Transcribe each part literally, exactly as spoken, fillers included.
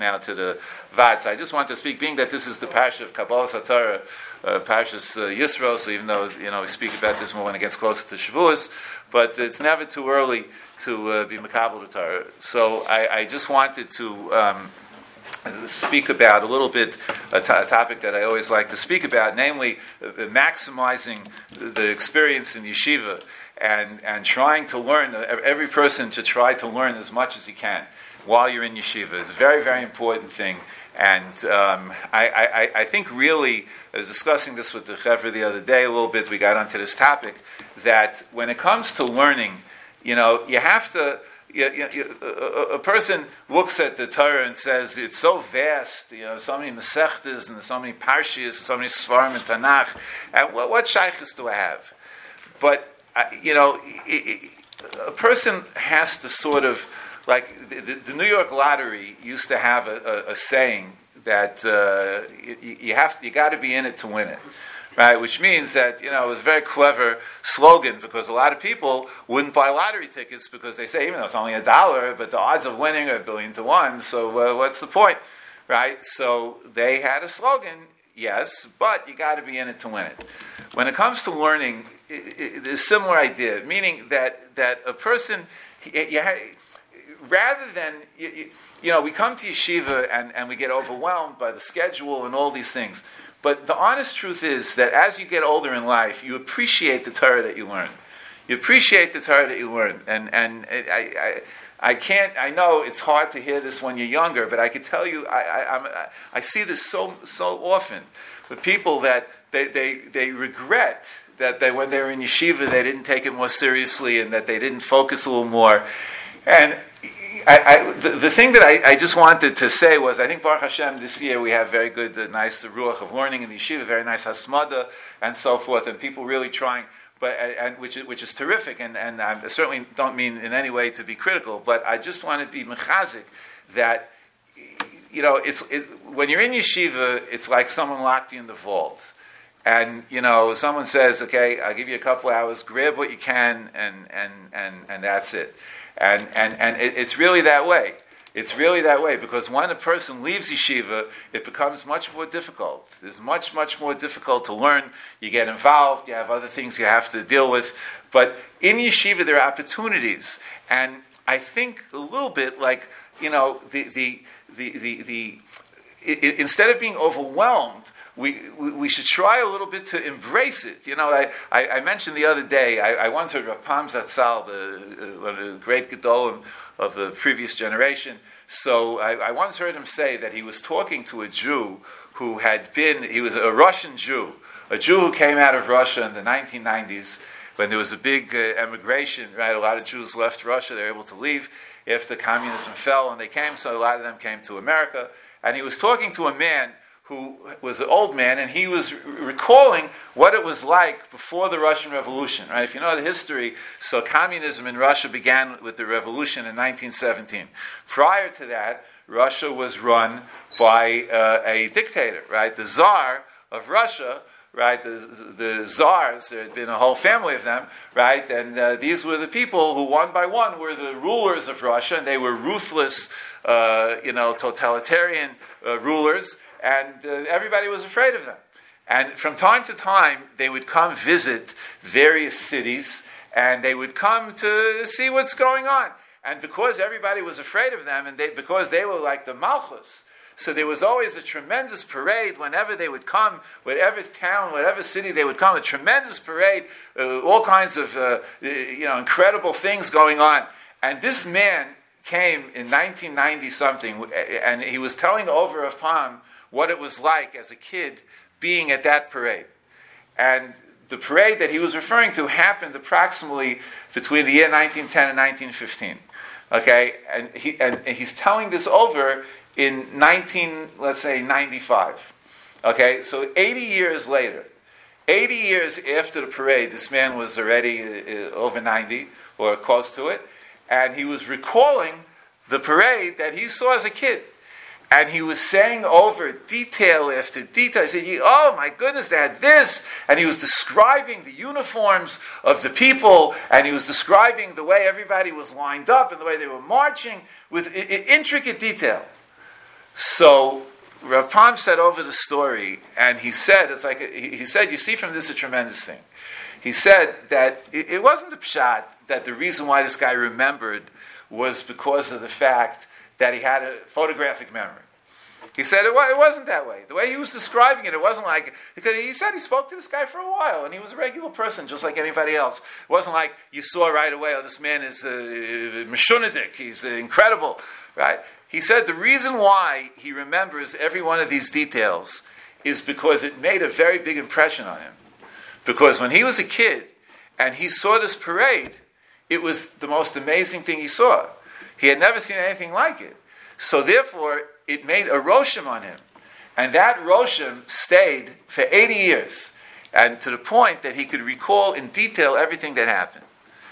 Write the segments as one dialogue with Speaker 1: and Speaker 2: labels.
Speaker 1: now to the Vad. So I just want to speak, being that this is the Parsha of Kabbalah Satorah, uh, Parshas uh, Yisro, so even though you know we speak about this more when it gets closer to Shavuos, but it's never too early to uh, be Makabel the Torah. So I, I just wanted to um, speak about a little bit a, t- a topic that I always like to speak about, namely uh, maximizing the experience in yeshiva and and trying to learn. Uh, every person should try to learn as much as he can while you're in yeshiva. It's a very, very important thing. And um, I, I, I think really, I was discussing this with the Chevra the other day a little bit, we got onto this topic, that when it comes to learning, you know, you have to, you, you, you, a, a person looks at the Torah and says, it's so vast, you know, so many Masechtas and so many Parshias, so many Svarim and Tanakh, and what, what shaykhs do I have? But, uh, you know, it, it, a person has to sort of, like the, the, the New York Lottery used to have a, a, a saying that uh, you, you have you got to be in it to win it, right? Which means that you know it was a very clever slogan because a lot of people wouldn't buy lottery tickets because they say even though it's only a dollar, but the odds of winning are a billion to one. So uh, what's the point, right? So they had a slogan, yes, but you got to be in it to win it. When it comes to learning, it, it, it's a similar idea, meaning that that a person you, you have, rather than, you, you, you know, we come to yeshiva and, and we get overwhelmed by the schedule and all these things. But the honest truth is that as you get older in life, you appreciate the Torah that you learn. You appreciate the Torah that you learn. And and I, I I can't, I know it's hard to hear this when you're younger, but I can tell you, I I, I'm, I see this so so often with people that they, they, they regret that they, when they were in yeshiva, they didn't take it more seriously and that they didn't focus a little more. And I, I, the, the thing that I, I just wanted to say was, I think Baruch Hashem this year we have very good, uh, nice ruach of learning in the yeshiva, very nice hasmada and so forth, and people really trying, but and which is which is terrific. And and I certainly don't mean in any way to be critical, but I just want to be mechazik that you know it's it, when you're in yeshiva, it's like someone locked you in the vault. And you know, someone says, "Okay, I'll give you a couple hours. Grab what you can, and and and and that's it." And and and it, it's really that way. It's really that way because when a person leaves yeshiva, it becomes much more difficult. It's much much more difficult to learn. You get involved. You have other things you have to deal with. But in yeshiva, there are opportunities, and I think a little bit like you know the the the the, the it, it, instead of being overwhelmed. We, we we should try a little bit to embrace it. You know, I, I, I mentioned the other day, I, I once heard Rav Pam Zatzal, the, uh, one of the great Gedolim of the previous generation. So I, I once heard him say that he was talking to a Jew who had been, he was a Russian Jew, a Jew who came out of Russia in the nineteen nineties when there was a big uh, emigration, right? A lot of Jews left Russia, they were able to leave after communism fell, and they came, so a lot of them came to America. And he was talking to a man who was an old man, and he was recalling what it was like before the Russian Revolution, right? If you know the history, so communism in Russia began with the revolution in nineteen seventeen. Prior to that, Russia was run by uh, a dictator, right? The Tsar of Russia, right? The, the Tsars, there had been a whole family of them, right? And uh, these were the people who, one by one, were the rulers of Russia, and they were ruthless, uh, you know, totalitarian uh, rulers. And uh, everybody was afraid of them. And from time to time, they would come visit various cities, and they would come to see what's going on. And because everybody was afraid of them, and they, because they were like the Malchus, so there was always a tremendous parade whenever they would come, whatever town, whatever city they would come, a tremendous parade, uh, all kinds of uh, you know incredible things going on. And this man came in nineteen ninety something, and he was telling over of Palm what it was like as a kid being at that parade. And the parade that he was referring to happened approximately between the year nineteen ten and nineteen fifteen. Okay? And he and, and he's telling this over in nineteen, let's say, ninety-five. Okay? So eighty years later, eighty years after the parade, this man was already uh, over ninety, or close to it, and he was recalling the parade that he saw as a kid. And he was saying over detail after detail. He said, oh my goodness, they had this. And he was describing the uniforms of the people. And he was describing the way everybody was lined up and the way they were marching with I- I- intricate detail. So Rav Palm said over the story, and he said, it's like, he, he said, you see from this a tremendous thing. He said that it, it wasn't the pshat that the reason why this guy remembered was because of the fact that he had a photographic memory. He said it, it wasn't that way. The way he was describing it, it wasn't like, because he said he spoke to this guy for a while, and he was a regular person, just like anybody else. It wasn't like you saw right away, oh, this man is uh, Meshunadik, he's uh, incredible, right? He said the reason why he remembers every one of these details is because it made a very big impression on him. Because when he was a kid, and he saw this parade, it was the most amazing thing he saw. He had never seen anything like it. So therefore, it made a roshim on him. And that roshim stayed for eighty years. And to the point that he could recall in detail everything that happened.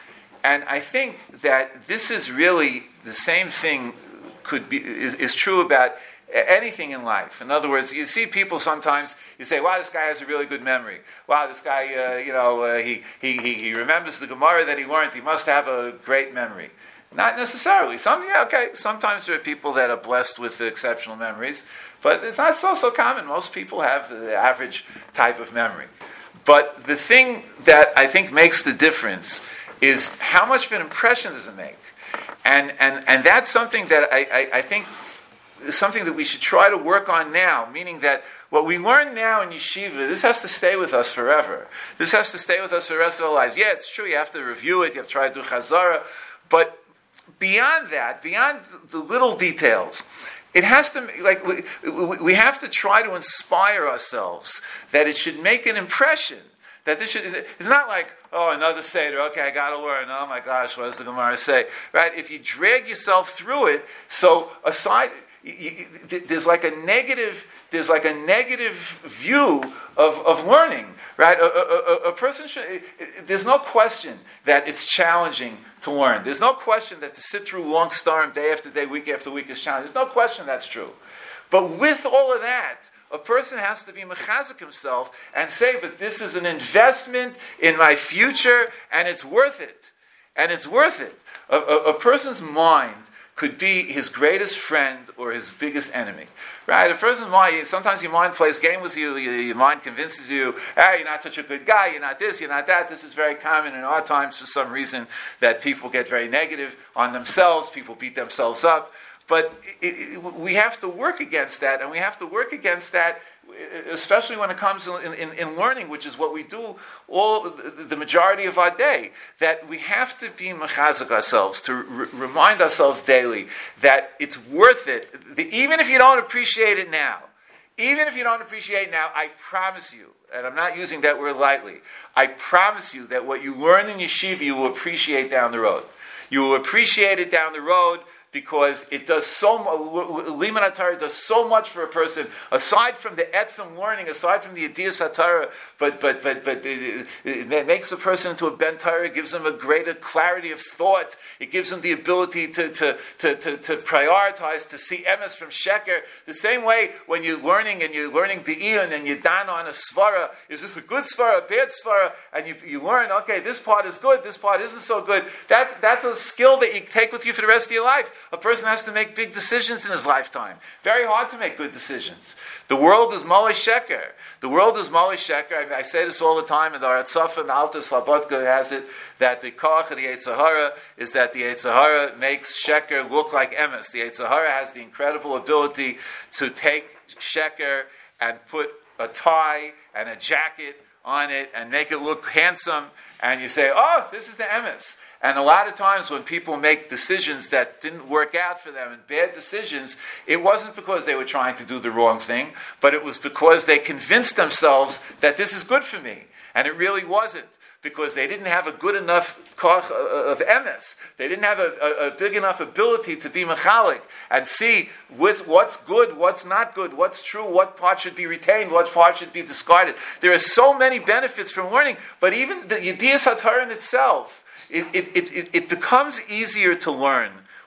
Speaker 1: And I think that this is really the same thing could be is, is true about anything in life. In other words, you see people sometimes, you say, wow, this guy has a really good memory. Wow, this guy, uh, you know, uh, he, he, he, he remembers the Gemara that he learned. He must have a great memory. Not necessarily. Some, yeah, okay, sometimes there are people that are blessed with exceptional memories, but it's not so, so common. Most people have the average type of memory. But the thing that I think makes the difference is how much of an impression does it make? And and, and that's something that I, I, I think is something that we should try to work on now, meaning that what we learn now in yeshiva, this has to stay with us forever. This has to stay with us for the rest of our lives. Yeah, it's true, you have to review it, you have to try to do chazara, but beyond that, beyond the little details, it has to, like, we, we have to try to inspire ourselves that it should make an impression. That this should, it's not like, oh, another Seder, okay, I got to learn, oh my gosh, what does the Gemara say? Right? If you drag yourself through it, so aside, you, you, there's like a negative, there's like a negative view of, of learning, right? A, a, a, a person should, there's no question that it's challenging to learn. There's no question that to sit through long starim day after day, week after week is challenging. There's no question that's true. But with all of that, a person has to be mechazik himself and say that this is an investment in my future and it's worth it. And it's worth it. A, a, a person's mind could be his greatest friend or his biggest enemy. Right? A person's mind, sometimes your mind plays game with you, your mind convinces you, hey, you're not such a good guy, you're not this, you're not that. This is very common in our times for some reason that people get very negative on themselves, people beat themselves up. But it, it, we have to work against that, and we have to work against that, especially when it comes in, in, in learning, which is what we do all the majority of our day. That we have to be mechazik ourselves, to r- remind ourselves daily that it's worth it. The, even if you don't appreciate it now, even if you don't appreciate it now, I promise you, and I'm not using that word lightly, I promise you that what you learn in yeshiva, you will appreciate down the road. You will appreciate it down the road, because it does so much, Liman HaTorah does so much for a person, aside from the etzem learning, aside from the Yediyas HaTorah, but but but but it, it, it makes a person into a Ben Torah, it gives them a greater clarity of thought, it gives them the ability to to, to, to, to prioritize, to see emes from sheker. The same way when you're learning and you're learning Be'iyun and you're dana on a svara, is this a good svara, a bad svara, and you, you learn, okay, this part is good, this part isn't so good. That, that's a skill that you take with you for the rest of your life. A person has to make big decisions in his lifetime. Very hard to make good decisions. The world is Molei Sheker. The world is Molei Sheker. I, I say this all the time, and the Aratzafa and the Alter Slabodka has it, that the koach of the Yetzer Hara is that the Yetzer Hara makes Sheker look like emes. The Yetzer Hara has the incredible ability to take Sheker and put a tie and a jacket on it and make it look handsome, and you say, oh, this is the emes. And a lot of times when people make decisions that didn't work out for them, and bad decisions, it wasn't because they were trying to do the wrong thing, but it was because they convinced themselves that this is good for me. And it really wasn't, because they didn't have a good enough koch of emes. They didn't have a, a, a big enough ability to be mechalik and see with what's good, what's not good, what's true, what part should be retained, what part should be discarded. There are so many benefits from learning, but even the Yediyas HaTorah in itself, It, it, it, it becomes easier to learn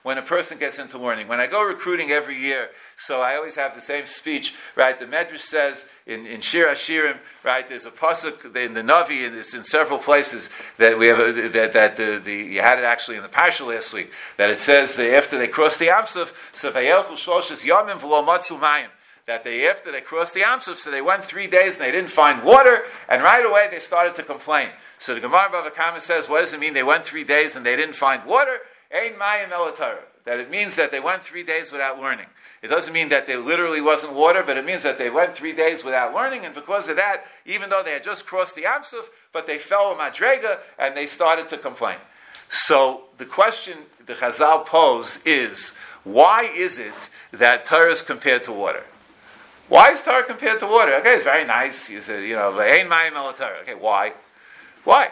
Speaker 1: when a person gets into learning. When I go recruiting every year, so I always have the same speech, right? The Medrash says in, in Shir Hashirim, right? There's a pasuk in the Navi, and it's in several places that we have a, that that the, the you had it actually in the parsha last week, that it says uh, after they crossed the Yam Suf, so vayelchu shloshes yamim v'lo matzu mayim. That they, after they crossed the Yam Suf, so they went three days and they didn't find water, and right away they started to complain. So the Gemara Bava Kama says, what does it mean they went three days and they didn't find water? Ein mayim el Torah. That it means that they went three days without learning. It doesn't mean that there literally wasn't water, but it means that they went three days without learning, and because of that, even though they had just crossed the Yam Suf, but they fell a madrega and they started to complain. So the question the Chazal pose is, why is it that Torah is compared to water? Why is Torah compared to water? Okay, it's very nice. You say, you know, Ein mayim el Torah. Okay, why? Why?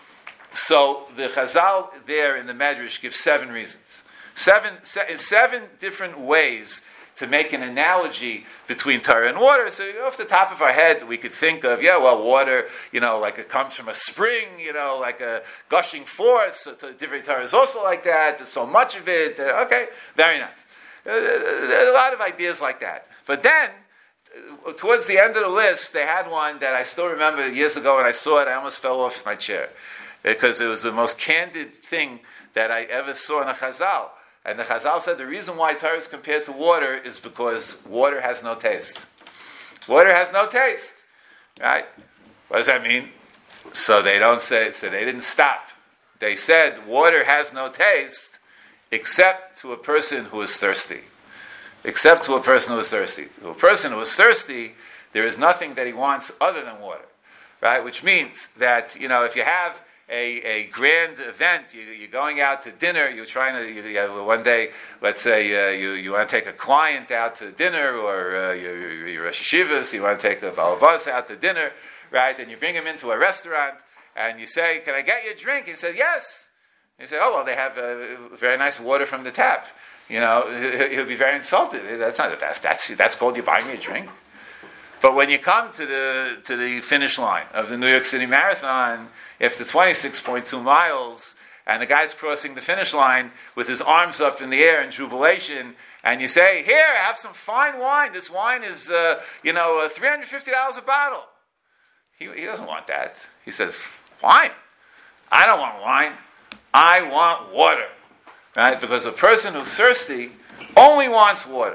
Speaker 1: So the Chazal there in the Medrash gives seven reasons. Seven, se- seven different ways to make an analogy between Torah and water. So you know, off the top of our head, we could think of, yeah, well, water, you know, like it comes from a spring, you know, like a gushing forth. So different Torah is also like that. There's so much of it. Uh, okay, very nice. Uh, a lot of ideas like that. But then, towards the end of the list, they had one that I still remember years ago when I saw it, I almost fell off my chair. Because it was the most candid thing that I ever saw in a Chazal. And the Chazal said the reason why Torah is compared to water is because water has no taste. Water has no taste. Right? What does that mean? So they don't say, so they didn't stop. They said water has no taste except to a person who is thirsty. Except to a person who is thirsty. To a person who is thirsty, there is nothing that he wants other than water. Right? Which means that, you know, if you have a, a grand event, you, you're going out to dinner, you're trying to, you, you, one day, let's say uh, you, you want to take a client out to dinner, or uh, you're, you're a sheshivas, you want to take a balabas out to dinner, right? And you bring him into a restaurant, and you say, can I get you a drink? He says, yes. You say, oh, well, they have uh, very nice water from the tap. You know, he'll be very insulted. That's not that's that's that's called you buying me a drink. But when you come to the to the finish line of the New York City Marathon, after twenty-six point two miles, and the guy's crossing the finish line with his arms up in the air in jubilation, and you say, "Here, have some fine wine. This wine is, uh, you know, uh, three hundred fifty dollars a bottle." He he doesn't want that. He says, "Wine? I don't want wine. I want water." Right? Because a person who's thirsty only wants water.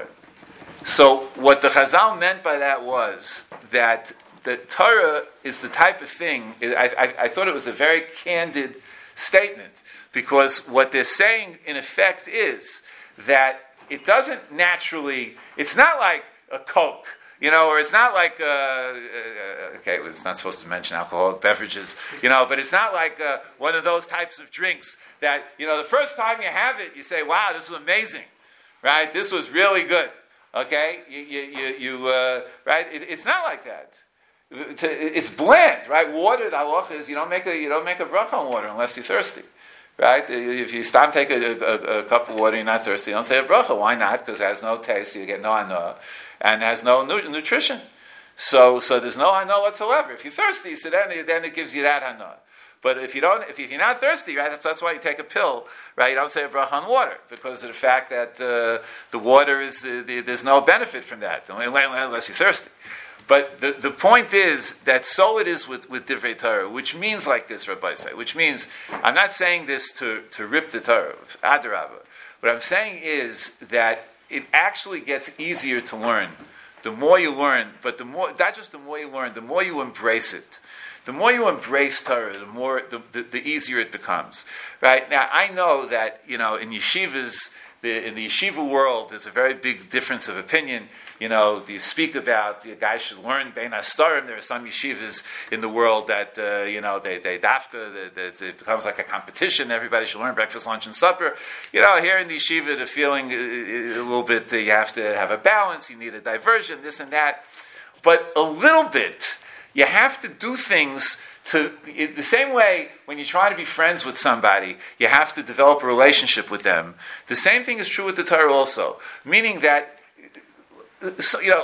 Speaker 1: So what the Chazal meant by that was that the Torah is the type of thing, I, I, I thought it was a very candid statement, because what they're saying in effect is that it doesn't naturally, it's not like a Coke, you know, or it's not like, uh, uh, okay, it's not supposed to mention alcoholic beverages, you know, but it's not like uh, one of those types of drinks that, you know, the first time you have it, you say, wow, this was amazing, right? This was really good, okay? You, you, you, you uh, right? It, it's not like that. It's bland, right? Water, the halacha is you don't make a, you don't make a bracha on water unless you're thirsty. Right? If you stop and take a, a, a cup of water, you're not thirsty, you don't say a bracha. Why not? Because it has no taste, you get no anah, and has no nu- nutrition. So, so there's no anah whatsoever. If you're thirsty, so then, then it gives you that anah. But if you don't, if you're not thirsty, right, that's, that's why you take a pill, right? You don't say a bracha on water because of the fact that uh, the water is uh, the, there's no benefit from that unless you're thirsty. But the, the point is that so it is with, with Divrei Torah, which means like this, Rabbi say, which means, I'm not saying this to, to rip the Torah, Adarabah. What I'm saying is that it actually gets easier to learn. The more you learn, but the more, not just the more you learn, the more you embrace it. The more you embrace Torah, the more, the, the, the easier it becomes. Right? Now, I know that, you know, in yeshivas, the, in the yeshiva world, there's a very big difference of opinion. You know, do you speak about the guys should learn Bein Hastarim? There are some yeshivas in the world that, uh, you know, they, they dafka, they, they, it becomes like a competition. Everybody should learn breakfast, lunch, and supper. You know, here in the yeshiva, the feeling a little bit, you have to have a balance, you need a diversion, this and that. But a little bit, you have to do things to, the same way when you try to be friends with somebody, you have to develop a relationship with them. The same thing is true with the Torah also. Meaning that, so, you know,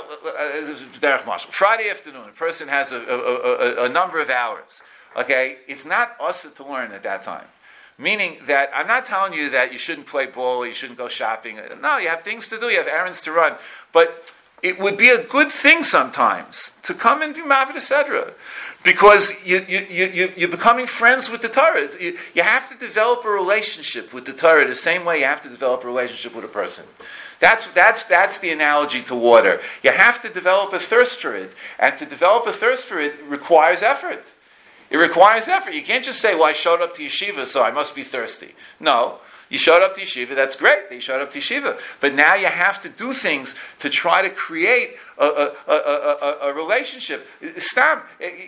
Speaker 1: Friday afternoon, a person has a, a, a, a number of hours. Okay? It's not us to learn at that time. Meaning that I'm not telling you that you shouldn't play ball or you shouldn't go shopping. No, you have things to do, you have errands to run. But it would be a good thing sometimes to come and do Ma'aved Sedra, because you, you, you, you're becoming friends with the Torah. You, you have to develop a relationship with the Torah the same way you have to develop a relationship with a person. That's, that's, that's the analogy to water. You have to develop a thirst for it, and to develop a thirst for it requires effort. It requires effort. You can't just say, well, I showed up to yeshiva, so I must be thirsty. No. You showed up to yeshiva, that's great. You showed up to yeshiva. But now you have to do things to try to create a, a, a, a, a relationship. Stam,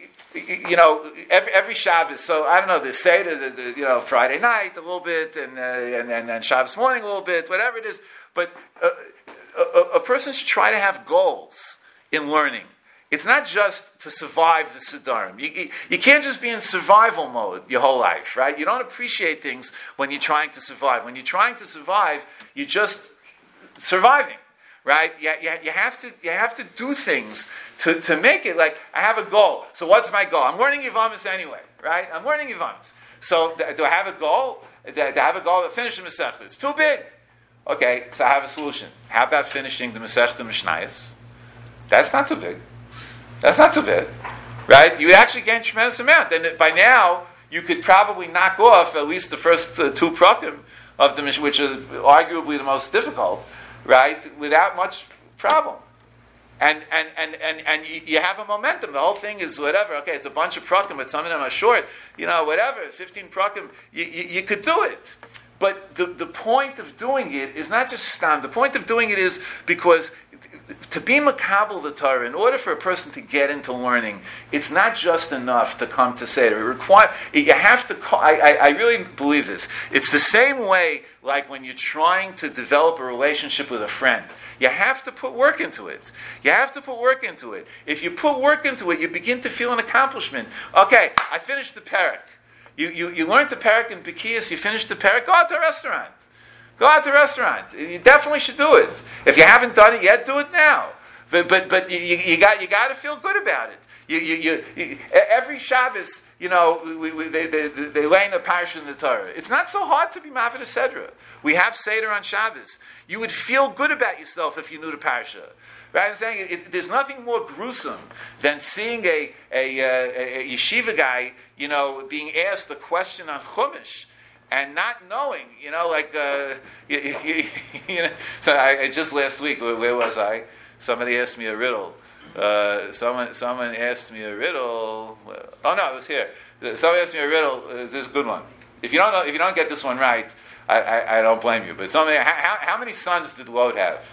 Speaker 1: you know, every, every Shabbos, so I don't know, the Seder, the, the, you know, Friday night a little bit, and, uh, and, and, and Shabbos morning a little bit, whatever it is. But uh, a, a person should try to have goals in learning. It's not just to survive the Siddurim. You, you, you can't just be in survival mode your whole life, right? You don't appreciate things when you're trying to survive. When you're trying to survive, you're just surviving, right? You, you, you, have, to, you have to do things to, to make it like, I have a goal. So what's my goal? I'm learning Yevamos anyway, right? I'm learning Yevamos. So do I have a goal? Do I have a goal to finish the Masechta? It's too big. Okay, so I have a solution. How about finishing the Masechta Mishnayos? That's not too big. That's not so bad, right? You actually gain a tremendous amount. And by now, you could probably knock off at least the first uh, two prakim of the Mishnah, which is arguably the most difficult, right? Without much problem. And and and and, and you, you have a momentum. The whole thing is whatever. Okay, it's a bunch of prakim, but some of them are short. You know, whatever, fifteen prakim, you, you, you could do it. But the, the point of doing it is not just stam. The point of doing it is because to be makabel the Torah, in order for a person to get into learning, it's not just enough to come to Seder. It require, you have to, I, I, I really believe this. It's the same way like when you're trying to develop a relationship with a friend. You have to put work into it. You have to put work into it. If you put work into it, you begin to feel an accomplishment. Okay, I finished the parak. You, you, you learned the parak in Bekias, you finished the parak, go out to a restaurant. Go out to a restaurant. You definitely should do it. If you haven't done it yet, do it now. But but but you, you got you got to feel good about it. You you, you, you every Shabbos, you know, we, we, they they they lay in a parsha in the Torah. It's not so hard to be Ma'aved Sedra. We have Seder on Shabbos. You would feel good about yourself if you knew the parsha. Right? I'm saying it, it, there's nothing more gruesome than seeing a a, a a yeshiva guy, you know, being asked a question on Chumash and not knowing, you know, like, uh, you, you, you know. So I, I just last week, where, where was I? Somebody asked me a riddle. Uh, someone, someone asked me a riddle. Oh no, it was here. Somebody asked me a riddle. Uh, this is a good one. If you don't know, if you don't get this one right, I, I, I don't blame you. But somebody, how, how many sons did Lot have?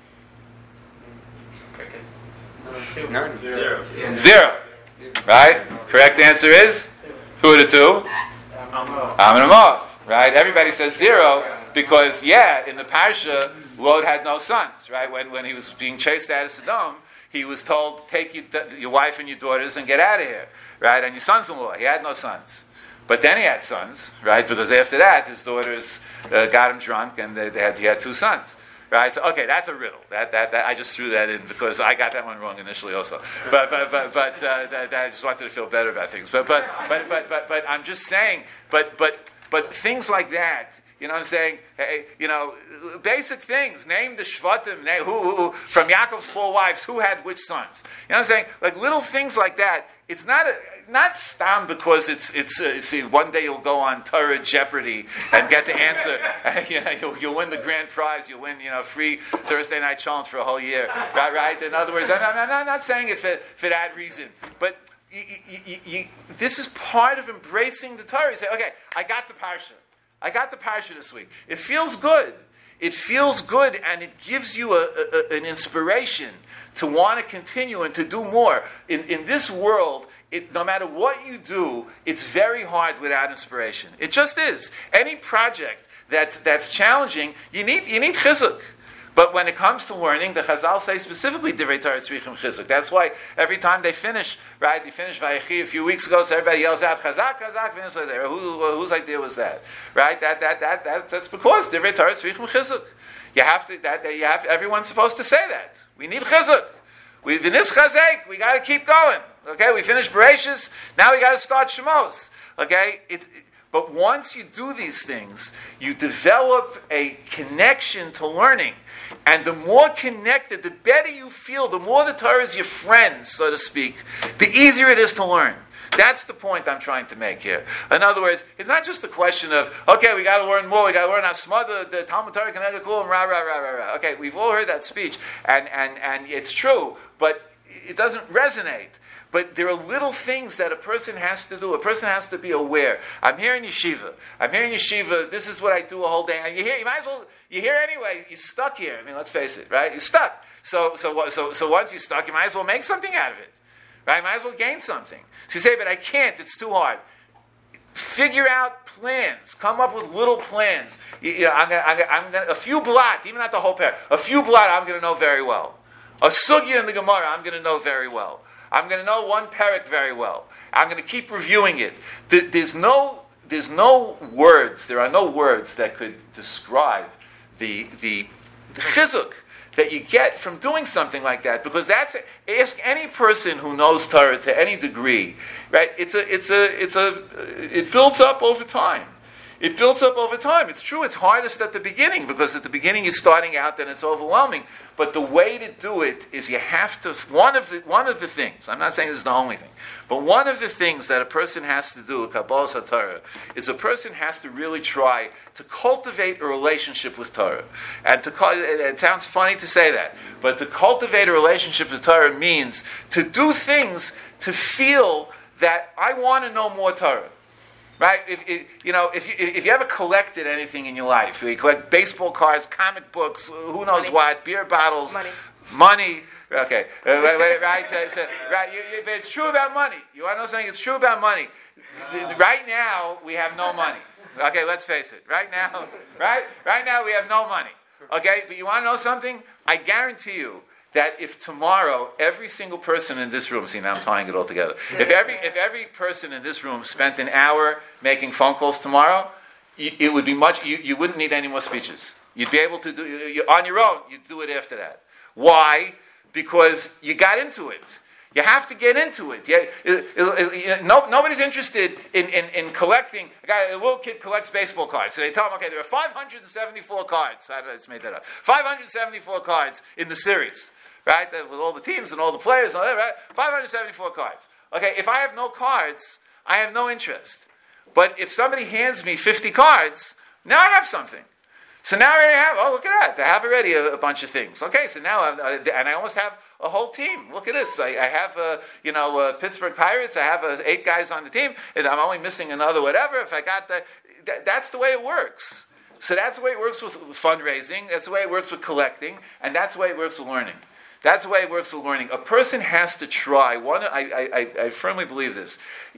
Speaker 2: None. Zero.
Speaker 1: Zero. Right? Correct answer is? Who are the two? Am and Moab. Right? Everybody says zero because, yeah, in the Parsha, Lot had no sons. Right? When when he was being chased out of Sodom, he was told, take your, your wife and your daughters and get out of here. Right? And your sons-in-law. He had no sons. But then he had sons. Right? Because after that, his daughters uh, got him drunk and they, they had, he had two sons. Right, so okay, that's a riddle. That, that that I just threw that in because I got that one wrong initially, also. But but but but uh, that, that I just wanted to feel better about things. But but but but but but I'm just saying. But but but things like that. You know what I'm saying? Hey, you know, basic things. Name the Shvatim. Name, who, who, who from Yaakov's four wives, who had which sons? You know what I'm saying? Like little things like that. It's not a, not stam because it's it's uh, see one day you'll go on Torah Jeopardy and get the answer. And, you know, you'll, you'll win the grand prize. You'll win, you know, free Thursday night challenge for a whole year. Right? Right? In other words, I'm, I'm, I'm not saying it for for that reason, but you, you, you, you, this is part of embracing the Torah. You say, okay, I got the parsha. I got the parsha this week. It feels good. It feels good, and it gives you a, a, an inspiration to want to continue and to do more. In, in this world, it, no matter what you do, it's very hard without inspiration. It just is. Any project that's, that's challenging, you need, you need chizuk. But when it comes to learning, the Chazal say specifically Divrei Torah Tzrichim Chizuk. That's why every time they finish, right, they finished Vayechi a few weeks ago, so everybody yells out Chazak, Chazak, Who, whose idea was that? Right? That that that, that that's because Divrei Torah Tzrichim Chizuk. You have to that you have everyone's supposed to say that. We need Chizuk. We V'nis Chazek, we got to keep going. Okay, we finished Bereshis, now we got to start Shemos. Okay, it, But once you do these things, you develop a connection to learning. And the more connected, the better you feel, the more the Torah is your friend, so to speak, the easier it is to learn. That's the point I'm trying to make here. In other words, it's not just a question of, okay, we got to learn more, we got to learn Asma, the, the Talmud Torah, Keneged Kulam, rah, rah, rah, rah, rah. Okay, we've all heard that speech, and, and, and it's true, but it doesn't resonate. But there are little things that a person has to do. A person has to be aware. I'm here in yeshiva. I'm here in yeshiva. This is what I do a whole day. And you hear, you might as well, you're here anyway. You're stuck here. I mean, let's face it, right? You're stuck. So, so, so, so once you're stuck, you might as well make something out of it. Right? You might as well gain something. So you say, but I can't. It's too hard. Figure out plans. Come up with little plans. You, you know, I'm gonna, I'm gonna, I'm gonna, a few blot, even not the whole pair. A few blot, I'm going to know very well. A sugya in the Gemara, I'm going to know very well. I'm going to know one parak very well. I'm going to keep reviewing it. There's no, there's no words. There are no words that could describe the the, the chizuk that you get from doing something like that, because that's ask any person who knows Torah to any degree, right? It's a it's a it's a it builds up over time. It builds up over time. It's true, it's hardest at the beginning, because at the beginning you're starting out and it's overwhelming. But the way to do it is you have to, one of the one of the things, I'm not saying this is the only thing, but one of the things that a person has to do with Kabbalas HaTorah is a person has to really try to cultivate a relationship with Torah. And to it sounds funny to say that, but to cultivate a relationship with Torah means to do things to feel that I want to know more Torah. Right? If, if you know, if you if you ever collected anything in your life, you collect baseball cards, comic books, who knows money. What, beer bottles, money, money. Okay, uh, right, right, so, so, right. You, you, but it's true about money. You want to know something? It's true about money. Uh, right now, we have no money. Okay, let's face it. Right now, right, right now, we have no money. Okay, but you want to know something? I guarantee you that if tomorrow every single person in this room, see now I'm tying it all together, if every if every person in this room spent an hour making phone calls tomorrow, you, it would be much, you, you wouldn't need any more speeches. You'd be able to do, you, on your own, you'd do it after that. Why? Because you got into it. You have to get into it. Yeah, it, it, it, no, nobody's interested in, in, in collecting. A guy, a little kid collects baseball cards. So they tell him, okay, there are five hundred seventy-four cards. I just made that up. five hundred seventy-four cards in the series. Right, with all the teams and all the players and all that, right? five hundred seventy-four cards. Okay, if I have no cards, I have no interest. But if somebody hands me fifty cards, now I have something. So now I already have, oh, look at that. I have already a, a bunch of things. Okay, so now, I'm, uh, and I almost have a whole team. Look at this. I, I have, uh, you know, uh, Pittsburgh Pirates. I have uh, eight guys on the team. And I'm only missing another whatever. If I got the, that, that's the way it works. So that's the way it works with fundraising. That's the way it works with collecting. And that's the way it works with learning. That's the way it works with learning. A person has to try. One, I, I, I firmly believe this.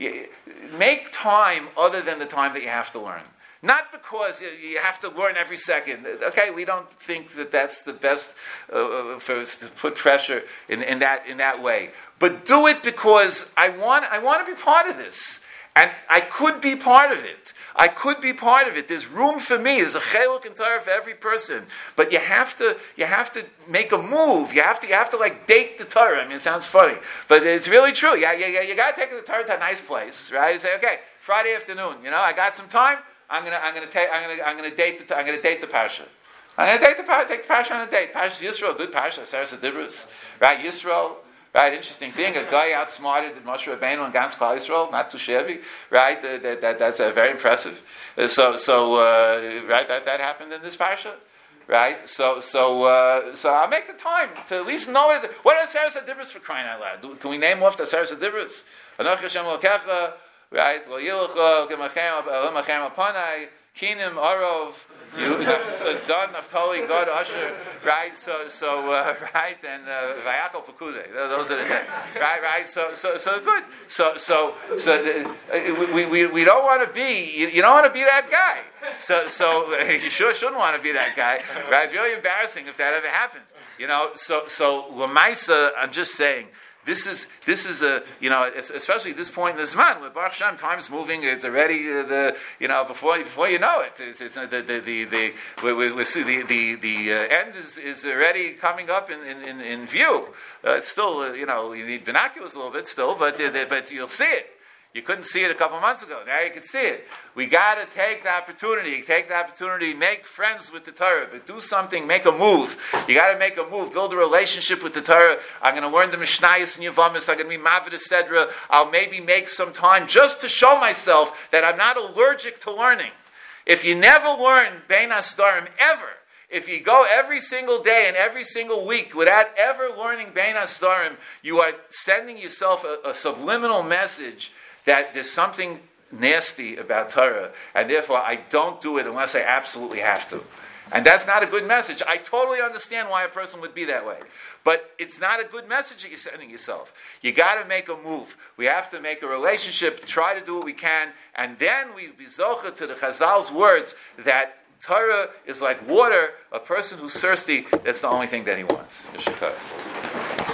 Speaker 1: Make time other than the time that you have to learn. Not because you have to learn every second. Okay, we don't think that that's the best uh, for us to put pressure in, in that in that way. But do it because I want I want to be part of this, and I could be part of it. I could be part of it. There's room for me. There's a cheluk in Torah for every person. But you have to, you have to make a move. You have to, you have to like date the Torah. I mean, it sounds funny, but it's really true. Yeah, yeah, yeah. You got to take the Torah to a nice place, right? You say, okay, Friday afternoon. You know, I got some time. I'm gonna, I'm gonna take, I'm gonna, I'm gonna date the, I'm gonna date the parsha. I'm gonna date the parsha. Take the parsha on a date. Parshas Yisro, good parsha. Seres HaDibros, right? Yisro. Right, interesting thing. A guy outsmarted Moshe Rabbeinu and Gans Klal Yisrael, not too shabby. Right, uh, that, that that's uh, very impressive. Uh, so, so uh, right, that, that happened in this parsha. Right, so so uh, so I'll make the time to at least know it. What are Seres HaDibros for crying out loud? Do, can we name off the Seres HaDibros? Anoch Hashem Elokecha, right? Lo Yilucha, Kemachem Elamachem Apanai, Kinim Arov. You done Naftali, God, Usher, right? So, so, uh, right, and Vayakal Pekude. Those are the things, right? Right. So, so, so good. So, so, so the, uh, we, we, we don't want to be. You, you don't want to be that guy. So, so uh, you sure shouldn't want to be that guy, right? It's really embarrassing if that ever happens. You know. So, so Lamaisa, I'm just saying. This is this is a you know especially at this point in the Zman where Baruch Hashem time's moving. It's already uh, the you know before before you know it. It's, it's uh, the the the the we, we, we see the the the uh, end is, is already coming up in in, in view. Uh, it's still uh, you know you need binoculars a little bit still, but uh, but you'll see it. You couldn't see it a couple months ago. Now you can see it. We got to take the opportunity. Take the opportunity. Make friends with the Torah. But do something. Make a move. You got to make a move. Build a relationship with the Torah. I'm going to learn the Mishnayos and Yevamis. I'm going to be Mavid Sedra. I'll maybe make some time just to show myself that I'm not allergic to learning. If you never learn Bein HaStarim ever, if you go every single day and every single week without ever learning Bein HaStarim, you are sending yourself a, a subliminal message that there's something nasty about Torah, and therefore I don't do it unless I absolutely have to. And that's not a good message. I totally understand why a person would be that way. But it's not a good message that you're sending yourself. You got to make a move. We have to make a relationship, try to do what we can, and then we be zocha to the Chazal's words that Torah is like water. A person who's thirsty, that's the only thing that he wants. Yeshikar.